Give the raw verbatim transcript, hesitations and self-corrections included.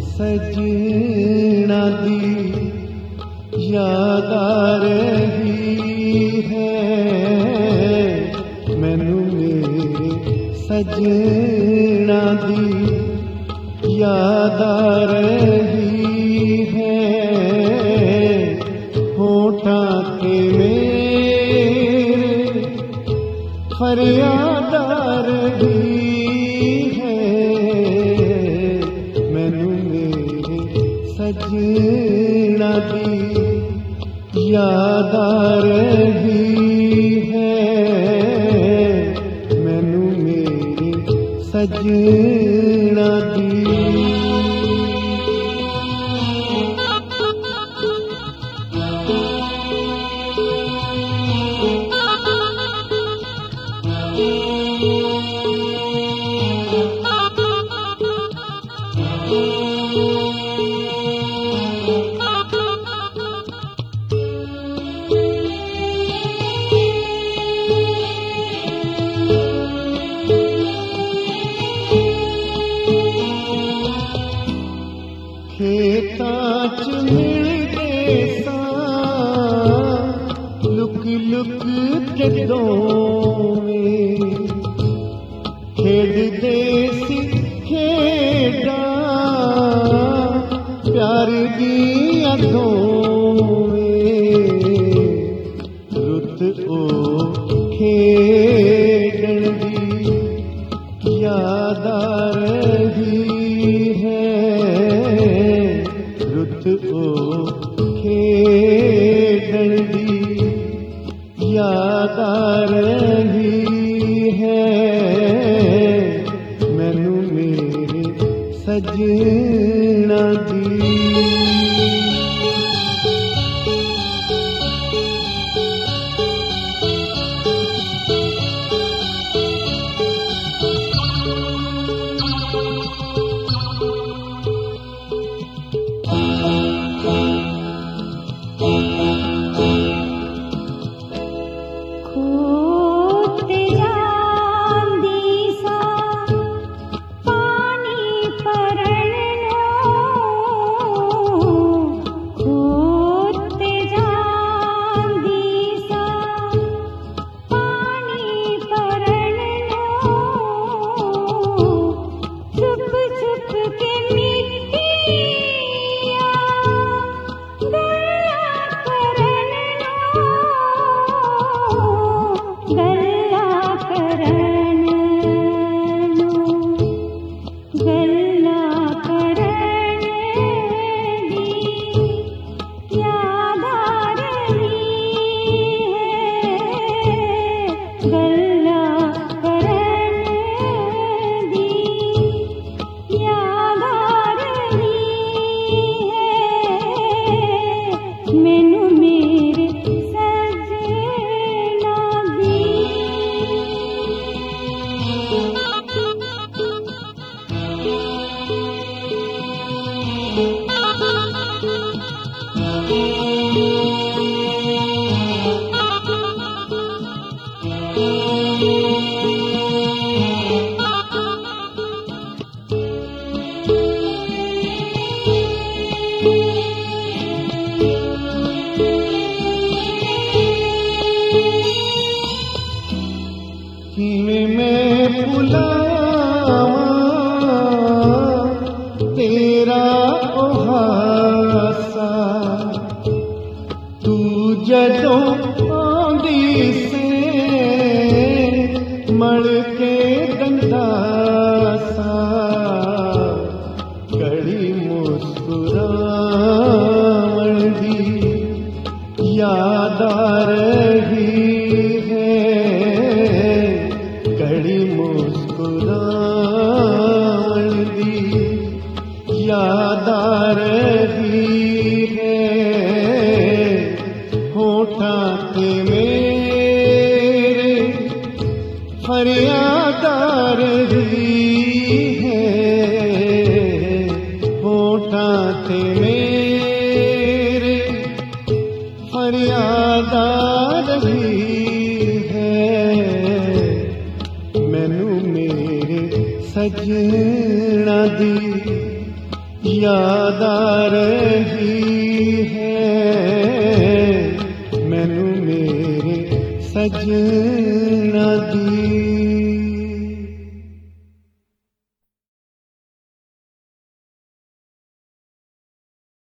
सजना दी याद आ रही है, मैनू मेरे सजना दी याद आ रही है। होठां ते मेरे फरियाद आ रही है, मैनू मेरे सजना दी याद आ रही है, मैनू मेरे सजना दी। खेतां च मिलदे सां लुक लुक के दोवें, खेडदे सी खेडां प्यार दियां दोवें। रुत ओ खेडण दी याद आ रही है, रुत ओ खेडण दी याद आ रही है, मैनू मेरे सजना दी। मैं बुलावा तेरा ओ हासा, तू जदों आंदी से मड़ के दंदासा, कड़ी मुस्कुरावण दी याद आ रही है, कड़ी मुस्कुरावण दी याद आ रही है। होठां ते मेरे फरियाद आ रही है, होठां ते मेरे फरियाद आ रही है, मैनू मेरे सजना दी याद आ रही है मैनू मेरे सजना दी।